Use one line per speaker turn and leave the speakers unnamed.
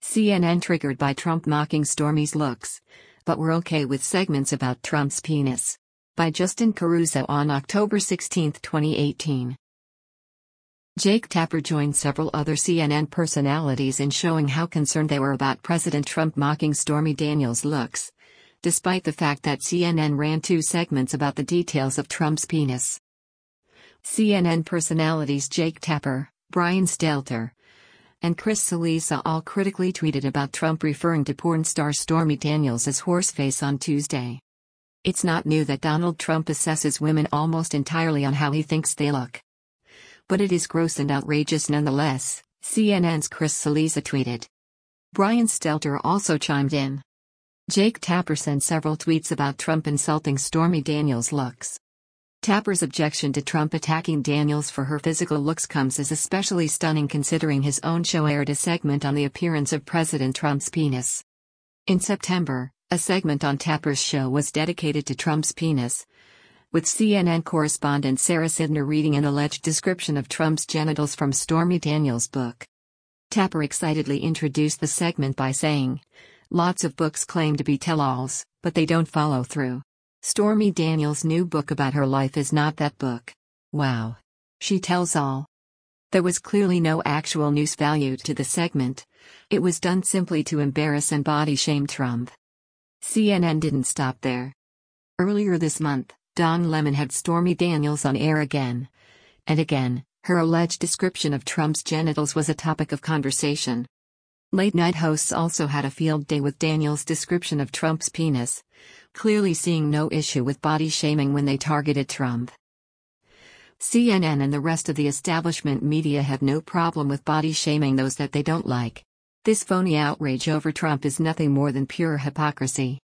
CNN triggered by Trump mocking Stormy's looks, but we're okay with segments about Trump's penis. By Justin Caruso on October 16, 2018. Jake Tapper joined several other CNN personalities in showing how concerned they were about President Trump mocking Stormy Daniels' looks, despite the fact that CNN ran 2 segments about the details of Trump's penis. CNN personalities Jake Tapper, Brian Stelter, and Chris Cillizza all critically tweeted about Trump referring to porn star Stormy Daniels as horseface on Tuesday. It's not new that Donald Trump assesses women almost entirely on how he thinks they look. But it is gross and outrageous nonetheless, CNN's Chris Cillizza tweeted. Brian Stelter also chimed in. Jake Tapper sent several tweets about Trump insulting Stormy Daniels' looks. Tapper's objection to Trump attacking Daniels for her physical looks comes as especially stunning considering his own show aired a segment on the appearance of President Trump's penis. In September, a segment on Tapper's show was dedicated to Trump's penis, with CNN correspondent Sarah Sidner reading an alleged description of Trump's genitals from Stormy Daniels' book. Tapper excitedly introduced the segment by saying, "Lots of books claim to be tell-alls, but they don't follow through. Stormy Daniels' new book about her life is not that book. Wow. She tells all." There was clearly no actual news value to the segment. It was done simply to embarrass and body shame Trump. CNN didn't stop there. Earlier this month, Don Lemon had Stormy Daniels on air again. And again, her alleged description of Trump's genitals was a topic of conversation. Late-night hosts also had a field day with Daniels' description of Trump's penis, clearly seeing no issue with body shaming when they targeted Trump. CNN and the rest of the establishment media have no problem with body shaming those that they don't like. This phony outrage over Trump is nothing more than pure hypocrisy.